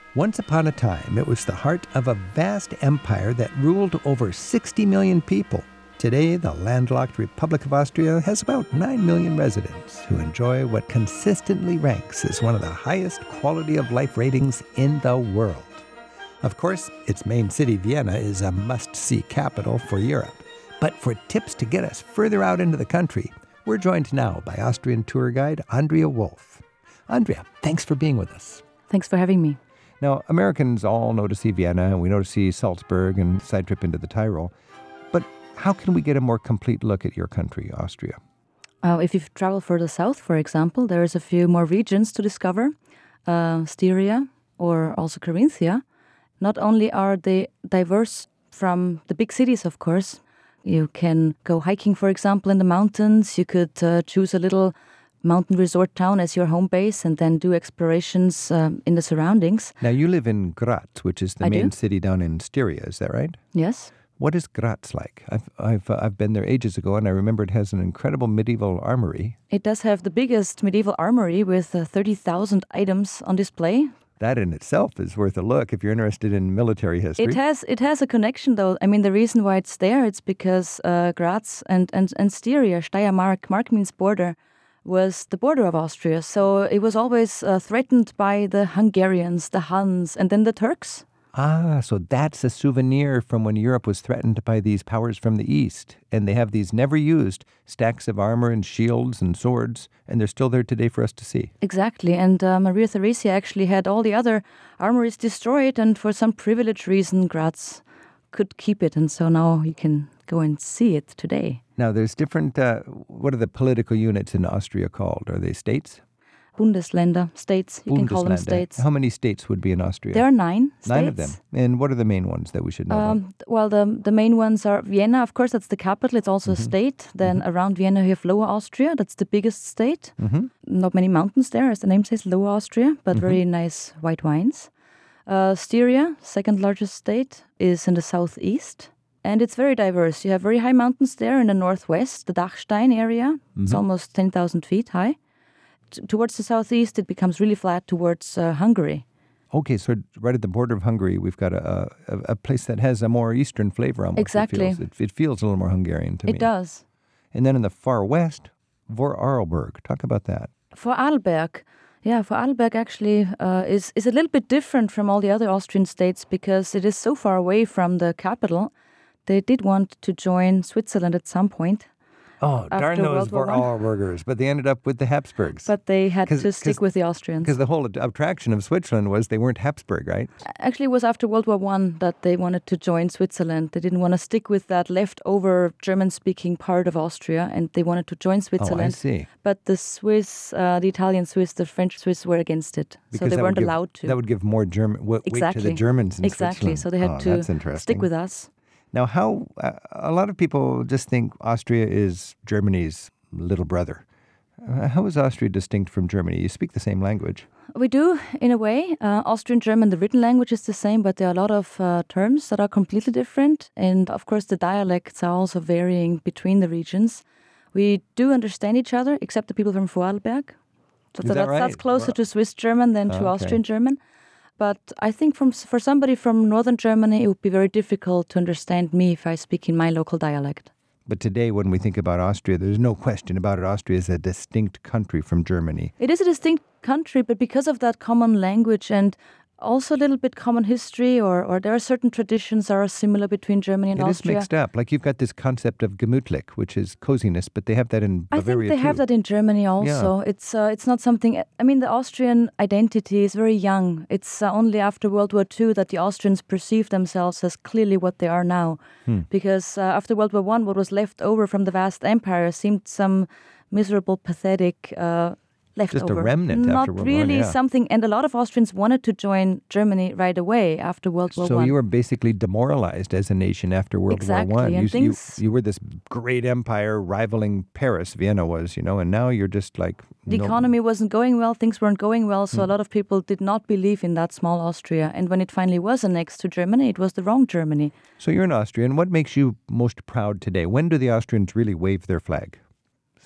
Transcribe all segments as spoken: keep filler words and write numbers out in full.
Once upon a time, it was the heart of a vast empire that ruled over sixty million people. Today, the landlocked Republic of Austria has about nine million residents who enjoy what consistently ranks as one of the highest quality of life ratings in the world. Of course, its main city, Vienna, is a must-see capital for Europe. But for tips to get us further out into the country, we're joined now by Austrian tour guide Andrea Wolf. Andrea, thanks for being with us. Thanks for having me. Now, Americans all know to see Vienna, and we know to see Salzburg and side trip into the Tyrol. But how can we get a more complete look at your country, Austria? Uh, if you travel further south, for example, there's a few more regions to discover. Uh, Styria or also Carinthia. Not only are they diverse from the big cities, of course. You can go hiking, for example, in the mountains. You could uh, choose a little mountain resort town as your home base and then do explorations um, in the surroundings. Now, you live in Graz, which is the I main do. city down in Styria, is that right? Yes. What is Graz like? I've, I've, uh, I've been there ages ago, and I remember it has an incredible medieval armory. It does have the biggest medieval armory with uh, thirty thousand items on display. That in itself is worth a look if you're interested in military history. It has it has a connection, though. I mean, the reason why it's there, it's because uh, Graz and, and, and Styria, Steiermark, Mark means border, was the border of Austria. So it was always uh, threatened by the Hungarians, the Huns, and then the Turks. Ah, so that's a souvenir from when Europe was threatened by these powers from the East. And they have these never-used stacks of armor and shields and swords, and they're still there today for us to see. Exactly, and uh, Maria Theresia actually had all the other armories destroyed, and for some privileged reason, Graz could keep it, and so now you can go and see it today. Now, there's different, uh, what are the political units in Austria called? Are they states? Bundesländer, states, you can call them Bundesländer. states. How many states would be in Austria? There are nine states. Nine of them. And what are the main ones that we should know Um, well, the the main ones are Vienna, of course, that's the capital. It's also Mm-hmm. a state. Then mm-hmm. around Vienna, you have Lower Austria. That's the biggest state. Mm-hmm. Not many mountains there, as the name says, Lower Austria, but Mm-hmm. very nice white wines. Uh, Styria, second largest state, is in the southeast. And it's very diverse. You have very high mountains there in the northwest, the Dachstein area. Mm-hmm. It's almost ten thousand feet high. T- towards the southeast, it becomes really flat towards uh, Hungary. Okay, so right at the border of Hungary, we've got a, a, a place that has a more eastern flavor almost. Exactly. It feels, it, it feels a little more Hungarian to me. It does. And then in the far west, Vorarlberg. Talk about that. Vorarlberg, yeah, Vorarlberg actually uh, is, is a little bit different from all the other Austrian states because it is so far away from the capital. They did want to join Switzerland at some point. Oh, darn After those World War One. Vorarlbergers. But they ended up with the Habsburgs. But they had 'Cause- to stick 'cause- with the Austrians. Because the whole att- attraction of Switzerland was they weren't Habsburg, right? Actually, it was after World War One that they wanted to join Switzerland. They didn't want to stick with that leftover German-speaking part of Austria, and they wanted to join Switzerland. Oh, I see. But the Swiss, uh, the Italian Swiss, the French Swiss were against it. Because so they that would weren't give- allowed to. That would give more German w- weight to Exactly. the Germans in Exactly. Switzerland. So they had Oh, to that's interesting. stick with us. Now, how uh, a lot of people just think Austria is Germany's little brother. Uh, how is Austria distinct from Germany? You speak the same language. We do, in a way. Uh, Austrian German, the written language is the same, but there are a lot of uh, terms that are completely different. And of course, the dialects are also varying between the regions. We do understand each other, except the people from Vorarlberg. So Is that that's, right? that's closer Wow. to Swiss German than to Okay. Austrian German. But I think from for somebody from northern Germany, it would be very difficult to understand me if I speak in my local dialect. But today, when we think about Austria, there's no question about it. Austria is a distinct country from Germany. It is a distinct country, but because of that common language and also a little bit common history, or, or there are certain traditions that are similar between Germany and It is Austria. mixed up. Like you've got this concept of Gemütlich, which is coziness, but they have that in I Bavaria think they have too. that in Germany also. It's uh, it's not something. I mean, the Austrian identity is very young. It's uh, only after World War Two that the Austrians perceive themselves as clearly what they are now. Hmm. Because uh, after World War One, what was left over from the vast empire seemed some miserable, pathetic. Uh, Leftover. Just a remnant Not after World War One, really yeah. something, and a lot of Austrians wanted to join Germany right away after World War So One. you were basically demoralized as a nation after World Exactly, War One. and You, you, things- you were this great empire rivaling Paris, Vienna was, you know, and now you're just like... The no- economy wasn't going well, things weren't going well, so a lot of people did not believe in that small Austria. And when it finally was annexed to Germany, it was the wrong Germany. So you're an Austrian. What makes you most proud today? When do the Austrians really wave their flag?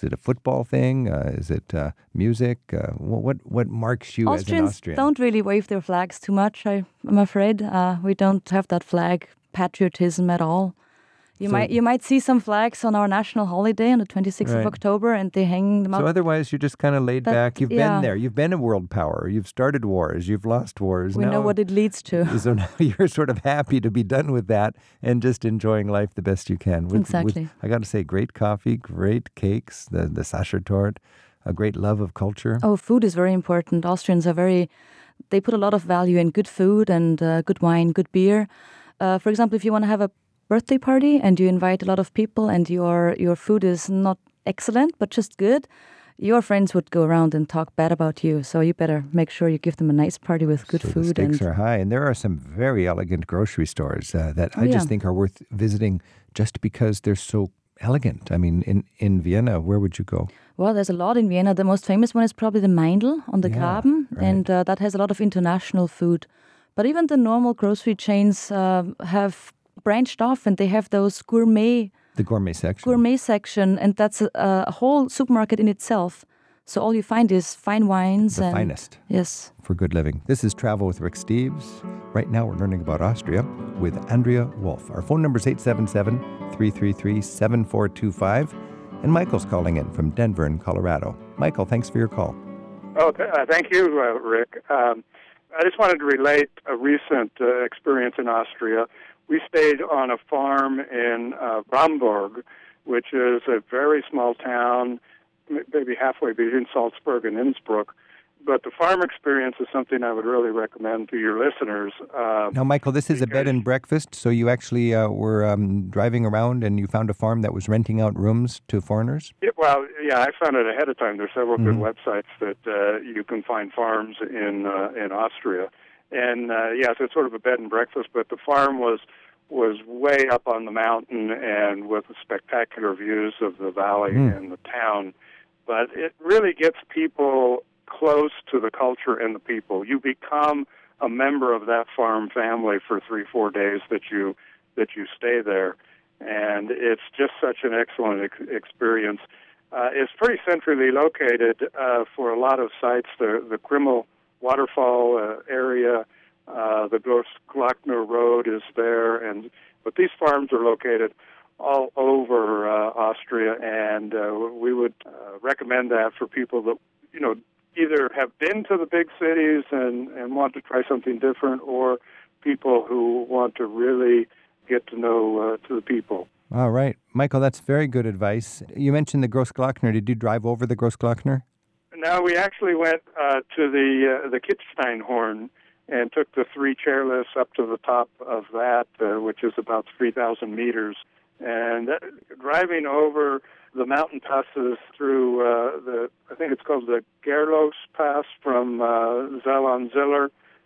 Is it a football thing? Uh, is it uh, music? Uh, what what marks you Austrians as an Austrian? don't really wave their flags too much, I, I'm afraid. Uh, we don't have that flag patriotism at all. You So- might you might see some flags on our national holiday on the twenty-sixth Right. of October, and they hang them So up. otherwise, you're just kind of laid But, back. You've yeah. been there. You've been a world power. You've started wars. You've lost wars. We now, know what it leads to. So now you're sort of happy to be done with that and just enjoying life the best you can. With, Exactly. With, I got to say, great coffee, great cakes, the the Sachertorte, a great love of culture. Oh, food is very important. Austrians are very, they put a lot of value in good food and uh, good wine, good beer. Uh, for example, if you want to have a birthday party and you invite a lot of people and your your food is not excellent but just good, your friends would go around and talk bad about you. So you better make sure you give them a nice party with good so food. the stakes and are high, and there are some very elegant grocery stores uh, that Oh, I yeah. just think are worth visiting just because they're so elegant. I mean, in, in Vienna, where would you go? Well, there's a lot in Vienna. The most famous one is probably the Meindl on the Yeah, Graben, right. and uh, that has a lot of international food. But even the normal grocery chains uh, have branched off, and they have those gourmet The gourmet section. gourmet section, and that's a, a whole supermarket in itself. So all you find is fine wines The and finest yes. for good living. This is Travel with Rick Steves. Right now we're learning about Austria with Andrea Wolf. Our phone number is eight seven seven, three three three, seven four two five. And Michael's calling in from Denver in Colorado. Michael, thanks for your call. Oh, th- uh, thank you, uh, Rick. Um, I just wanted to relate a recent uh, experience in Austria. We stayed on a farm in uh, Bamberg, which is a very small town, m- maybe halfway between Salzburg and Innsbruck. But the farm experience is something I would really recommend to your listeners. Uh, Now, Michael, this is a bed and breakfast, so you actually uh, were um, driving around and you found a farm that was renting out rooms to foreigners? Yeah, well, yeah, I found it ahead of time. There's several Mhm. good websites that uh, you can find farms in uh, in Austria, and uh, yeah, so it's sort of a bed and breakfast. But the farm was was way up on the mountain and with spectacular views of the valley Mm. and the town. But it really gets people close to the culture and the people. You become a member of that farm family for three, four days that you that you stay there, and it's just such an excellent ex- experience. Uh, it's pretty centrally located uh, for a lot of sites. The the Krimmel waterfall uh, area, uh, the Großglockner Road is there, and but these farms are located all over uh, Austria, and uh, we would uh, recommend that for people that you know either have been to the big cities and, and want to try something different, or people who want to really get to know uh, to the people. All right. Michael, that's very good advice. You mentioned the Großglockner. Did you drive over the Großglockner? Now, we actually went uh, to the uh, the Kitzsteinhorn and took the three chairlifts up to the top of that, uh, which is about three thousand meters. And uh, driving over the mountain passes through uh, the, I think it's called the Gerlos Pass from uh, Zell-on-Ziller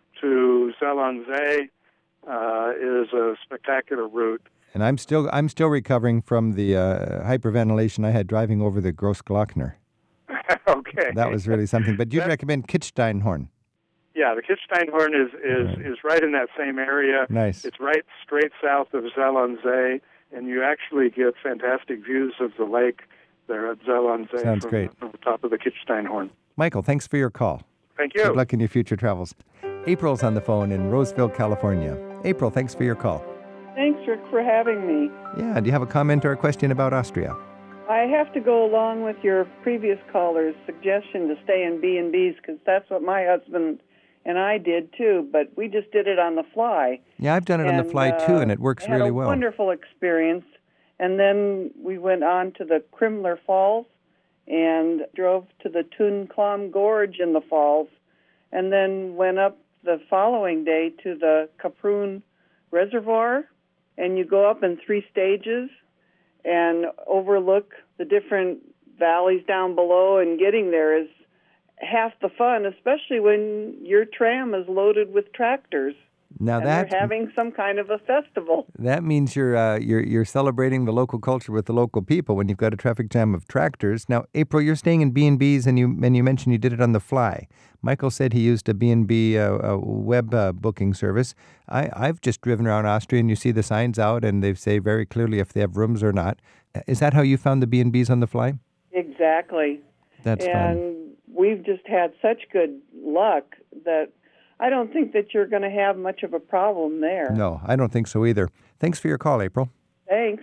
to Zell-on-Zee uh, is a spectacular route. And I'm still I'm still recovering from the uh, hyperventilation I had driving over the Großglockner. Okay. That was really something. But you'd That- recommend Kitzsteinhorn. Yeah, the Kitzsteinhorn is, is, Right. is right in that same area. Nice. It's right straight south of Zell-on-Zee, and you actually get fantastic views of the lake there at Zell-on-Zee Sounds from, great. from the top of the Kitzsteinhorn. Michael, thanks for your call. Thank you. Good luck in your future travels. April's on the phone in Roseville, California. April, thanks for your call. Thanks, Rick, for having me. Yeah, do you have a comment or a question about Austria? I have to go along with your previous caller's suggestion to stay in B and B's because that's what my husband and I did too, but we just did it on the fly. Yeah, I've done it on the And, fly uh, too, and it works I had really a well. wonderful experience. And then we went on to the Krimler Falls and drove to the Tunklam Gorge in the falls, and then went up the following day to the Kaprun Reservoir, and you go up in three stages and overlook the different valleys down below, and getting there is half the fun, especially when your tram is loaded with tractors. Now and that they're having some kind of a festival. that means you're uh, you're you're celebrating the local culture with the local people when you've got a traffic jam of tractors. Now, April, you're staying in B and B's, and you and you mentioned you did it on the fly. Michael said he used a B and B uh, uh, web uh, booking service. I, I've just driven around Austria, and you see the signs out, and they say very clearly if they have rooms or not. Is that how you found the B and B's on the fly? Exactly. That's and fun. we've just had such good luck that I don't think that you're going to have much of a problem there. No, I don't think so either. Thanks for your call, April. Thanks.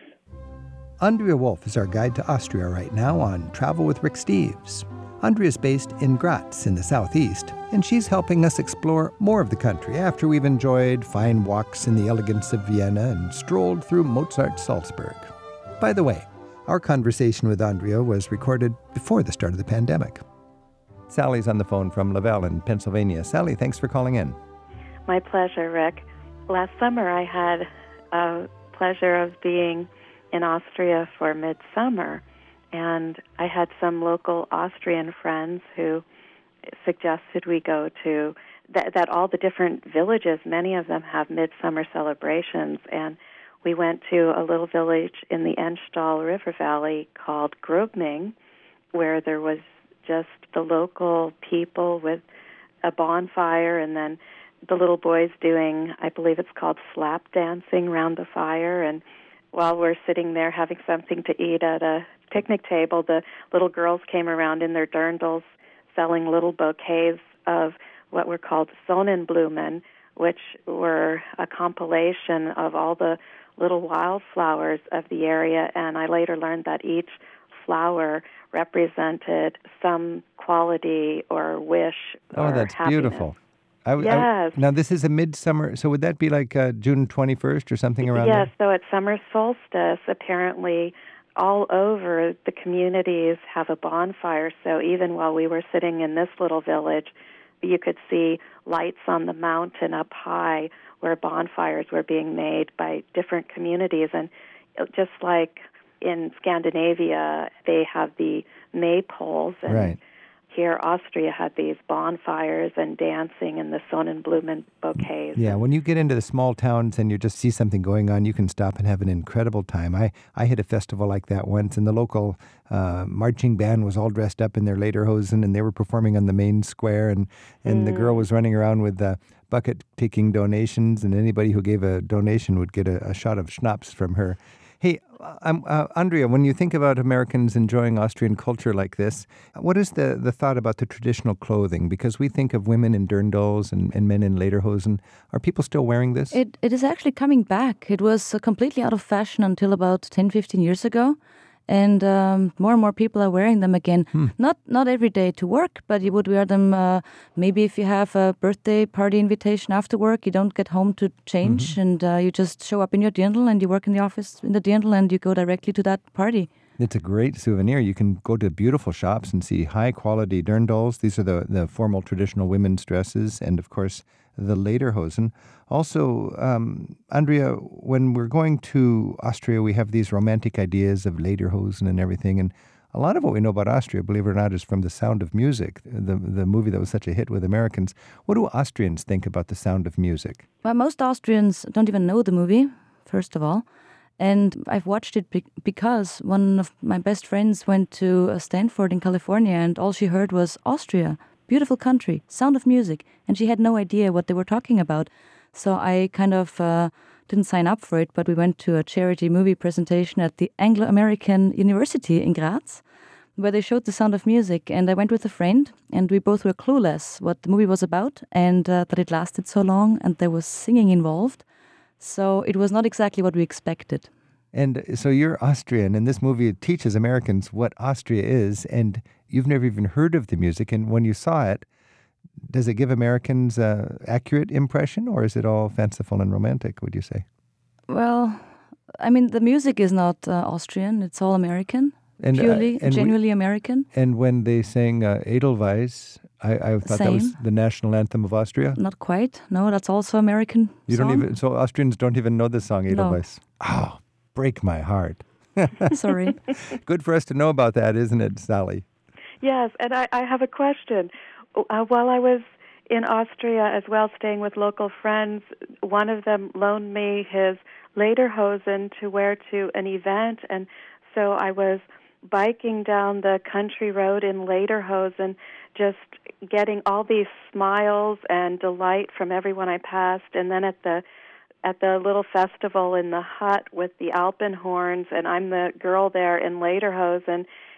Andrea Wolf is our guide to Austria right now on Travel with Rick Steves. Andrea is based in Graz in the southeast, and she's helping us explore more of the country after we've enjoyed fine walks in the elegance of Vienna and strolled through Mozart Salzburg. By the way, our conversation with Andrea was recorded before the start of the pandemic. Sally's on the phone from Lavelle in Pennsylvania. Sally, thanks for calling in. My pleasure, Rick. Last summer I had a pleasure of being in Austria for midsummer, and I had some local Austrian friends who suggested we go to, that, that all the different villages, many of them have midsummer celebrations, and we went to a little village in the Ennstall River Valley called Grubming, where there was just the local people with a bonfire, and then the little boys doing, I believe it's called slap dancing around the fire, and while we're sitting there having something to eat at a picnic table, the little girls came around in their dirndls selling little bouquets of what were called Sonnenblumen, which were a compilation of all the little wildflowers of the area, and I later learned that each flower represented some quality or wish Oh, or that's happiness. beautiful. I, Yes. I, now, this is a midsummer, so would that be like uh, June twenty-first or something around Yes, there? so at summer solstice, apparently all over the communities have a bonfire. So even while we were sitting in this little village, you could see lights on the mountain up high where bonfires were being made by different communities. And just like in Scandinavia, they have the maypoles, and Right. here Austria had these bonfires and dancing and the Sonnenblumen bouquets. Yeah, when you get into the small towns and you just see something going on, you can stop and have an incredible time. I, I hit a festival like that once, and the local uh, marching band was all dressed up in their lederhosen, and they were performing on the main square, and, and Mm. the girl was running around with a bucket taking donations, and anybody who gave a donation would get a, a shot of schnapps from her. Hey, um, uh, Andrea, when you think about Americans enjoying Austrian culture like this, what is the, the thought about the traditional clothing? Because we think of women in dirndls and, and men in lederhosen. Are people still wearing this? It It is actually coming back. It was uh, completely out of fashion until about ten, fifteen years ago. And um, more and more people are wearing them again. Hmm. Not not every day to work, but you would wear them uh, maybe if you have a birthday party invitation after work. You don't get home to change, Mm-hmm. and uh, you just show up in your dirndl and you work in the office in the dirndl and you go directly to that party. It's a great souvenir. You can go to beautiful shops and see high-quality dirndls. These are the, the formal traditional women's dresses, and, of course, the lederhosen. Also, um, Andrea, when we're going to Austria, we have these romantic ideas of lederhosen and everything, and a lot of what we know about Austria, believe it or not, is from The Sound of Music, the, the movie that was such a hit with Americans. What do Austrians think about The Sound of Music? Well, most Austrians don't even know the movie, first of all. And I've watched it be- because one of my best friends went to uh, Stanford in California, and all she heard was Austria, beautiful country, Sound of Music, and she had no idea what they were talking about. So I kind of uh, didn't sign up for it, but we went to a charity movie presentation at the Anglo-American University in Graz, where they showed The Sound of Music, and I went with a friend, and we both were clueless what the movie was about, and uh, that it lasted so long, and there was singing involved. So it was not exactly what we expected. And so you're Austrian, and this movie teaches Americans what Austria is, and you've never even heard of the music. And when you saw it, does it give Americans an accurate impression, or is it all fanciful and romantic, would you say? Well, I mean, the music is not uh, Austrian. It's all American, And, uh, purely, and we- genuinely American. And when they sang uh, Edelweiss, I, I thought that was Same. the national anthem of Austria. Not quite. No, that's also American You song. don't even, so Austrians don't even know the song No. Edelweiss. Oh, break my heart. Sorry. Good for us to know about that, isn't it, Sally? Yes, and I, I have a question. Uh, while I was in Austria as well, staying with local friends, one of them loaned me his lederhosen to wear to an event, and so I was biking down the country road in lederhosen, just getting all these smiles and delight from everyone I passed, and then at the at the little festival in the hut with the Alpenhorns, and I'm the girl there in lederhosen,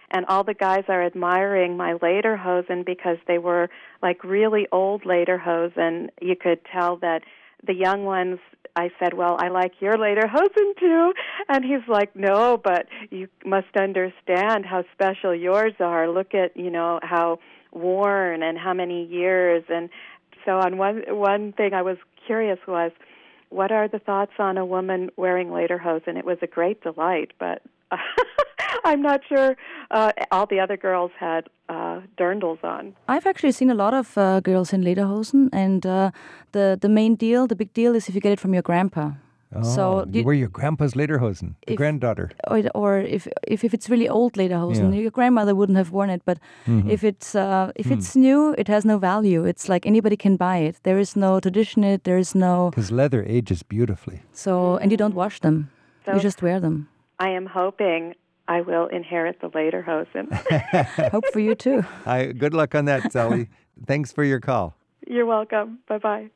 and all the guys are admiring my lederhosen because they were like really old lederhosen. You could tell that the young ones, I said, well, I like your lederhosen too. And he's like, no, but you must understand how special yours are. Look at, you know, how worn and how many years. And so on one one thing I was curious was, what are the thoughts on a woman wearing lederhosen? It was a great delight, but I'm not sure uh, all the other girls had uh, dirndls on. I've actually seen a lot of uh, girls in lederhosen, and uh, the, the main deal, the big deal is if you get it from your grandpa. Oh, so you wear your grandpa's lederhosen, the if, granddaughter. Or, or if, if if it's really old lederhosen, Yeah. your grandmother wouldn't have worn it. But Mhm. if it's uh, if Hmm. it's new, it has no value. It's like anybody can buy it. There is no tradition in it. There is no Because leather ages beautifully. so, and you don't wash them. So You just wear them. I am hoping I will inherit the lederhosen. Hope for you too. I, good luck on that, Sally. Thanks for your call. You're welcome. Bye-bye.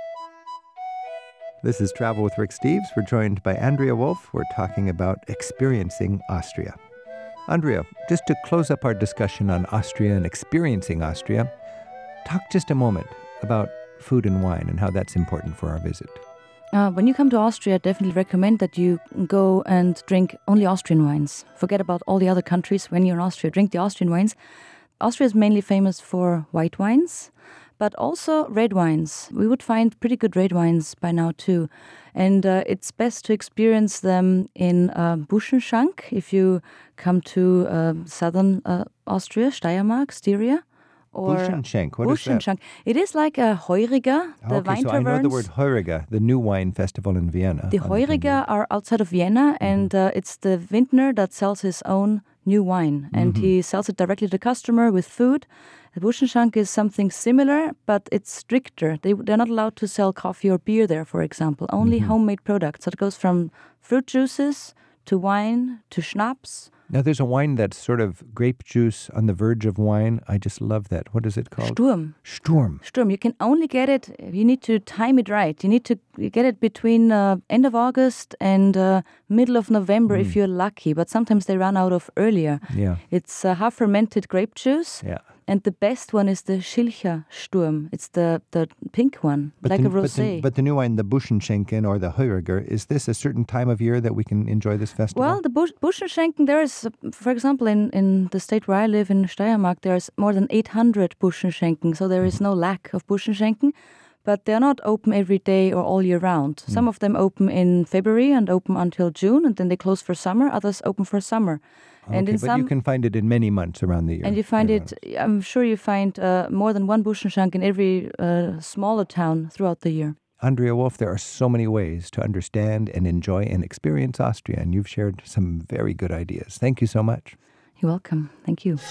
This is Travel with Rick Steves. We're joined by Andrea Wolf. We're talking about experiencing Austria. Andrea, just to close up our discussion on Austria and experiencing Austria, talk just a moment about food and wine and how that's important for our visit. Uh, when you come to Austria, I definitely recommend that you go and drink only Austrian wines. Forget about all the other countries. When you're in Austria, drink the Austrian wines. Austria is mainly famous for white wines, but also red wines. We would find pretty good red wines by now too. And uh, it's best to experience them in uh, Buschenschank if you come to uh, southern uh, Austria, Steiermark, Styria. Or Buschenschank, what is that? Buschenschank. It is like a Heuriger, the Okay, wine so I know the taverns. word Heuriger, the new wine festival in Vienna. The on Heuriger are outside of Vienna, and uh, it's the vintner that sells his own new wine, and he sells it directly to the customer with food. The Buschenschank is something similar, but it's stricter. They, they're not allowed to sell coffee or beer there, for example, only homemade products. So it goes from fruit juices to wine to schnapps. Now, there's a wine that's sort of grape juice on the verge of wine. I just love that. What is it called? Sturm. Sturm. Sturm. You can only get it, you need to time it right. You need to get it between uh, end of August and uh, middle of November if you're lucky, but sometimes they run out of earlier. Yeah. It's uh, half fermented grape juice. Yeah. And the best one is the Schilcher Sturm. It's the, the pink one, like the, a but the, rosé. but the new wine, the Buschenschenken or the Heuriger, is this a certain time of year that we can enjoy this festival? Well, the Busch, Buschenschenken, there is, uh, for example, in, in the state where I live, in Steiermark, there's more than eight hundred Buschenschenken, so there is no lack of Buschenschenken. But they're not open every day or all year round. Some of them open in February and open until June, and then they close for summer. Others open for summer. okay, and in but some, you can find it in many months around the year. and you find year it, I'm sure you find uh, more than one Buschenschank in every uh, smaller town throughout the year. Andrea Wolf, there are so many ways to understand and enjoy and experience Austria, and you've shared some very good ideas. Thank you so much. You're welcome. Thank you.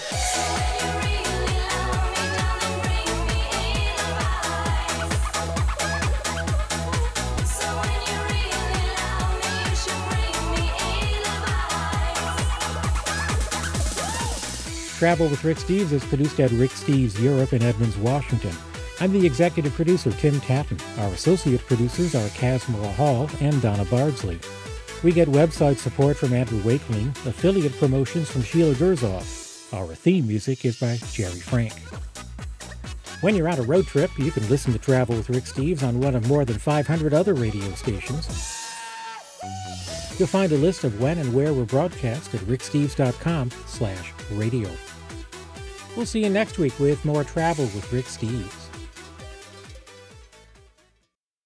Travel with Rick Steves is produced at Rick Steves Europe in Edmonds, Washington. I'm the executive producer, Tim Tatton. Our associate producers are Casmara Hall and Donna Bardsley. We get website support from Andrew Wakeling, affiliate promotions from Sheila Gerzoff. Our theme music is by Jerry Frank. When you're on a road trip, you can listen to Travel with Rick Steves on one of more than five hundred other radio stations. You'll find a list of when and where we're broadcast at ricksteves.com slash radio. We'll see you next week with more Travel with Rick Steves.